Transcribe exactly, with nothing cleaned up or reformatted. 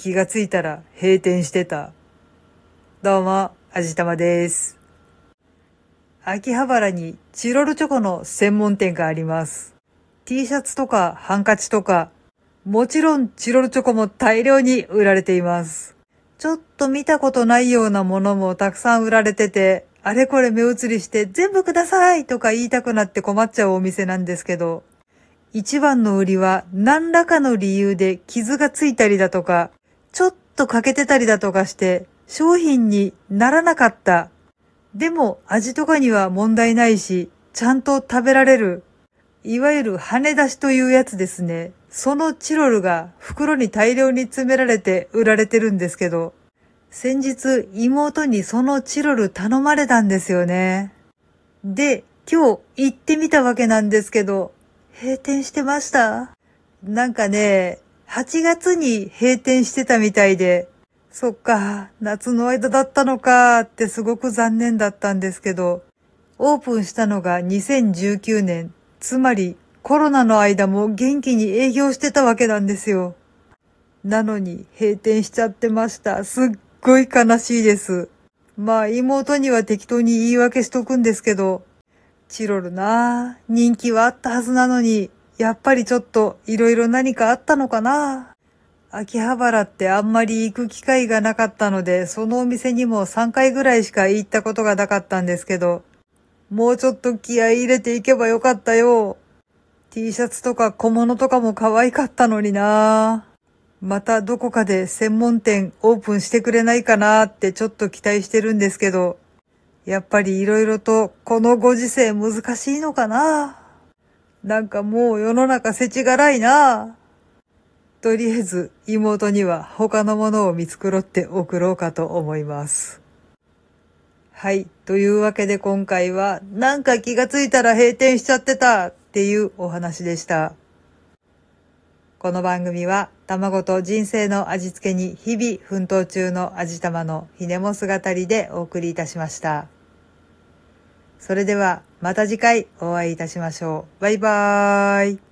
気がついたら閉店してた。どうも、あじたまです。秋葉原にチロルチョコの専門店があります。T シャツとかハンカチとか、もちろんチロルチョコも大量に売られています。ちょっと見たことないようなものもたくさん売られてて、あれこれ目移りして全部くださいとか言いたくなって困っちゃうお店なんですけど、一番の売りは何らかの理由で傷がついたりだとか、ちょっと欠けてたりだとかして商品にならなかった。でも味とかには問題ないし、ちゃんと食べられる。いわゆる跳ね出しというやつですね。そのチロルが袋に大量に詰められて売られてるんですけど、先日妹にそのチロル頼まれたんですよね。で、今日行ってみたわけなんですけど、閉店してました。なんかね、はちがつに閉店してたみたいで、そっか、夏の間だったのかってすごく残念だったんですけど、オープンしたのがにせんじゅうきゅうねん、つまりコロナの間も元気に営業してたわけなんですよ。なのに閉店しちゃってました。すっごい悲しいです。まあ妹には適当に言い訳しとくんですけど、チロルなぁ、人気はあったはずなのに、やっぱりちょっといろいろ何かあったのかな。秋葉原ってあんまり行く機会がなかったので、そのお店にもさんかいぐらいしか行ったことがなかったんですけど、もうちょっと気合い入れていけばよかったよ。T シャツとか小物とかも可愛かったのにな。またどこかで専門店オープンしてくれないかなってちょっと期待してるんですけど、やっぱり色々とこのご時世難しいのかな。なんかもう世の中世知辛いな。とりあえず妹には他のものを見繕って送ろうかと思います。はい。というわけで今回はなんか気がついたら閉店しちゃってたっていうお話でした。この番組は卵と人生の味付けに日々奮闘中の味玉のひねも姿りでお送りいたしました。それではまた次回お会いいたしましょう。バイバーイ。